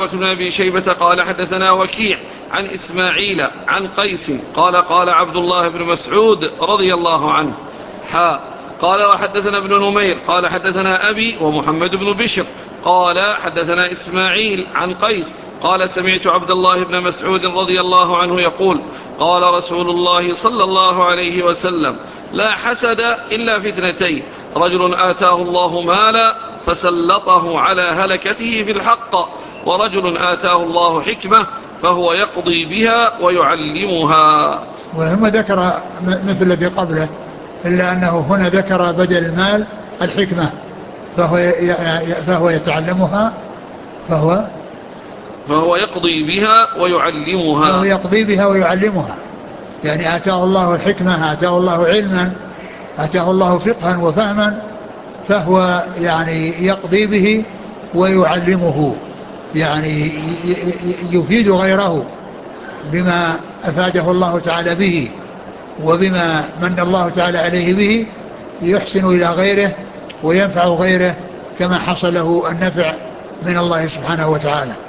بن أبي شيبة قال حدثنا وكيع عن إسماعيل عن قيس قال قال عبد الله بن مسعود رضي الله عنه قال وحدثنا ابن نمير قال حدثنا أبي ومحمد بن بشر قال حدثنا إسماعيل عن قيس قال سمعت عبد الله بن مسعود رضي الله عنه يقول قال رسول الله صلى الله عليه وسلم لا حسد إلا في اثنتين: رجل آتاه الله مالا فسلطه على هلكته في الحق، ورجل آتاه الله حكمة فهو يقضي بها ويعلمها. وهم ذكر مثل الذي قبله، إلا أنه هنا ذكر بدل المال الحكمة، فهو يتعلمها، فهو يقضي بها ويعلمها. فهو يقضي بها ويعلمها، يعني آتاه الله الحكمة، آتاه الله علما، آتاه الله فقها وفهما، فهو يعني يقضي به ويعلمه، يعني يفيد غيره بما أفاده الله تعالى به، وبما من الله تعالى عليه به، يحسن إلى غيره وينفع غيره كما حصل له النفع من الله سبحانه وتعالى.